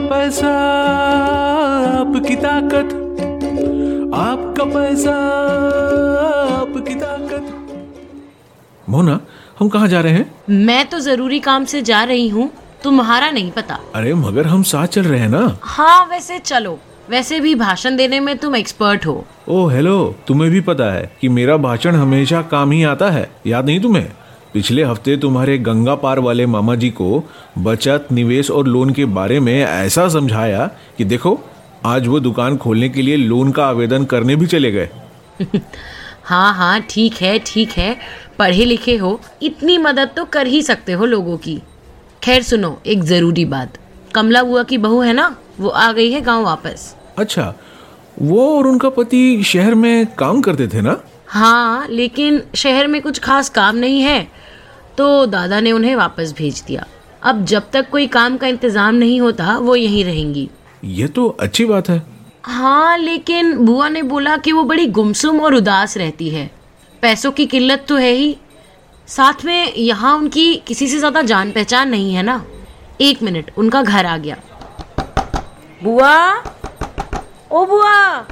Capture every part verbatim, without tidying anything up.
पैसा आपकी ताकत, आपका पैसा आपकी ताकत। मोना, हम कहाँ जा रहे हैं? मैं तो जरूरी काम से जा रही हूँ, तुम्हारा नहीं पता। अरे मगर हम साथ चल रहे हैं ना। हाँ वैसे चलो, वैसे भी भाषण देने में तुम एक्सपर्ट हो। ओह हेलो, तुम्हें भी पता है कि मेरा भाषण हमेशा काम ही आता है, याद नहीं तुम्हें? पिछले हफ्ते तुम्हारे गंगा पार वाले मामा जी को बचत, निवेश और लोन के बारे में ऐसा समझाया कि देखो आज वो दुकान खोलने के लिए लोन का आवेदन करने भी चले गए। हाँ हाँ ठीक है ठीक है, पढ़े लिखे हो, इतनी मदद तो कर ही सकते हो लोगों की। खैर सुनो, एक जरूरी बात, कमला बुआ की बहू है ना, वो आ गई है गांव वापस। अच्छा, वो और उनका पति शहर में काम करते थे ना? हाँ, लेकिन शहर में कुछ खास काम नहीं है तो दादा ने उन्हें वापस भेज दिया। अब जब तक कोई काम का इंतजाम नहीं होता वो यहीं रहेंगी। ये तो अच्छी बात है। हाँ, लेकिन बुआ ने बोला कि वो बड़ी गुमसुम और उदास रहती है। पैसों की किल्लत तो है ही, साथ में यहाँ उनकी किसी से ज्यादा जान पहचान नहीं है ना। एक मिनट, उनका घर आ गया। बुआ, ओ बुआ।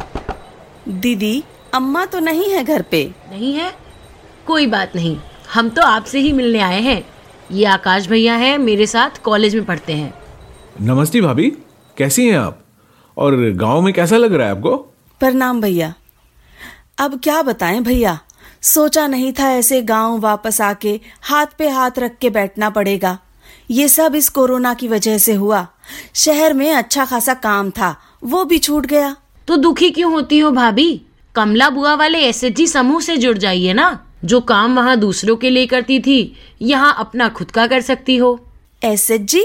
दीदी, अम्मा तो नहीं है घर पे? नहीं है? कोई बात नहीं, हम तो आपसे ही मिलने आए हैं। ये आकाश भैया हैं, मेरे साथ कॉलेज में पढ़ते हैं। नमस्ते भाभी, कैसी हैं आप? और गांव में कैसा लग रहा है आपको? प्रणाम भैया। अब क्या बताएं भैया, सोचा नहीं था ऐसे गांव वापस आके हाथ पे हाथ रख के बैठना पड़ेगा। ये सब इस कोरोना की वजह से हुआ। शहर में अच्छा खासा काम था, वो भी छूट गया। तो दुखी क्यों होती हो भाभी? कमला बुआ वाले एसएचजी समूह से जुड़ जाइए ना। जो काम वहाँ दूसरों के लिए करती थी, यहाँ अपना खुद का कर सकती हो। एसएचजी?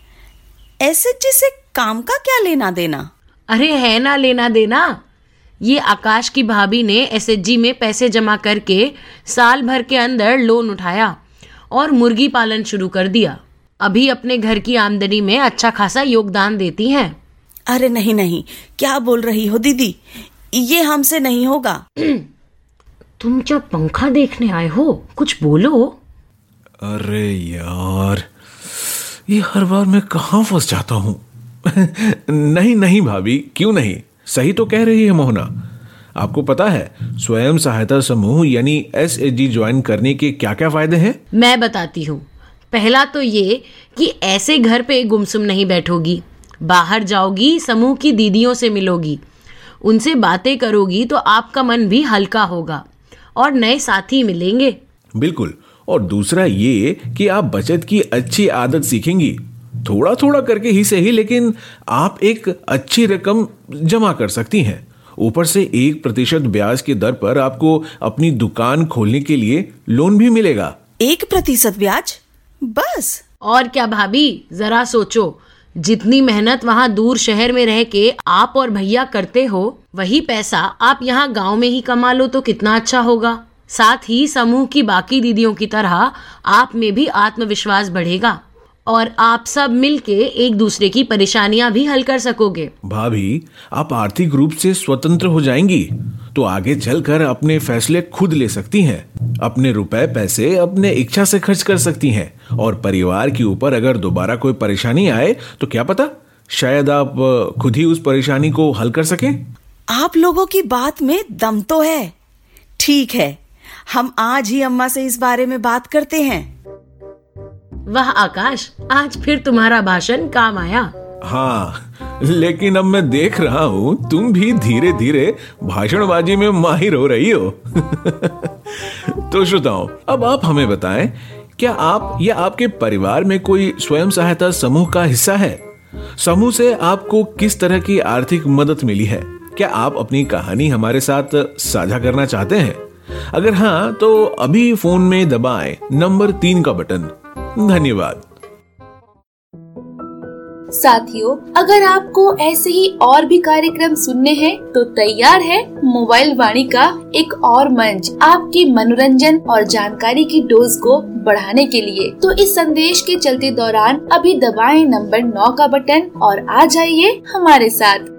एसएचजी से काम का क्या लेना देना? अरे है ना लेना देना। ये आकाश की भाभी ने एसएचजी में पैसे जमा करके साल भर के अंदर लोन उठाया और मुर्गी पालन शुरू कर दिया। अभी अपने घर की आमदनी में अच्छा खासा योगदान देती हैं। अरे नहीं नहीं, क्या बोल रही हो दीदी, ये हमसे नहीं होगा। तुम जो पंखा देखने आए हो, कुछ बोलो। अरे यार, ये हर बार मैं कहाँ फंस जाता हूँ। नहीं नहीं भाभी, क्यों नहीं, सही तो कह रही है मोहना। आपको पता है स्वयं सहायता समूह यानी एसएचजी ज्वाइन करने के क्या क्या फायदे हैं? मैं बताती हूँ। पहला तो ये कि ऐसे घर पे गुमसुम नहीं बैठोगी, बाहर जाओगी, समूह की दीदियों से मिलोगी, उनसे बातें करोगी तो आपका मन भी हल्का होगा और नए साथी मिलेंगे। बिल्कुल। और दूसरा ये कि आप बचत की अच्छी आदत सीखेंगी, थोड़ा थोड़ा करके ही सही, लेकिन आप एक अच्छी रकम जमा कर सकती हैं। ऊपर से एक प्रतिशत ब्याज की दर पर आपको अपनी दुकान खोलने के लिए लोन भी मिलेगा। एक प्रतिशत ब्याज? बस? और क्या भाभी, जरा सोचो, जितनी मेहनत वहाँ दूर शहर में रह के आप और भैया करते हो, वही पैसा आप यहाँ गांव में ही कमा लो तो कितना अच्छा होगा। साथ ही समूह की बाकी दीदियों की तरह आप में भी आत्मविश्वास बढ़ेगा और आप सब मिलके एक दूसरे की परेशानियां भी हल कर सकोगे। भाभी, आप आर्थिक रूप से स्वतंत्र हो जाएंगी तो आगे चलकर अपने फैसले खुद ले सकती हैं। अपने रुपए पैसे अपने इच्छा से खर्च कर सकती हैं और परिवार के ऊपर अगर दोबारा कोई परेशानी आए तो क्या पता, शायद आप खुद ही उस परेशानी को हल कर सकें। आप लोगों की बात में दम तो है। ठीक है, हम आज ही अम्मा से इस बारे में बात करते हैं। वाह आकाश, आज फिर तुम्हारा भाषण काम आया। हाँ, लेकिन अब मैं देख रहा हूँ तुम भी धीरे धीरे भाषणबाजी में माहिर हो रही हो। तो श्रोताओं, अब आप हमें बताएं, क्या आप या आपके परिवार में कोई स्वयं सहायता समूह का हिस्सा है? समूह से आपको किस तरह की आर्थिक मदद मिली है? क्या आप अपनी कहानी हमारे साथ साझा करना चाहते हैं? अगर हाँ, तो अभी फोन में दबाएं नंबर तीन का बटन। धन्यवाद। साथियों, अगर आपको ऐसे ही और भी कार्यक्रम सुनने हैं तो तैयार है मोबाइल वाणी का एक और मंच आपकी मनोरंजन और जानकारी की डोज को बढ़ाने के लिए। तो इस संदेश के चलते दौरान अभी दबाएं नंबर नौ का बटन और आ जाइए हमारे साथ।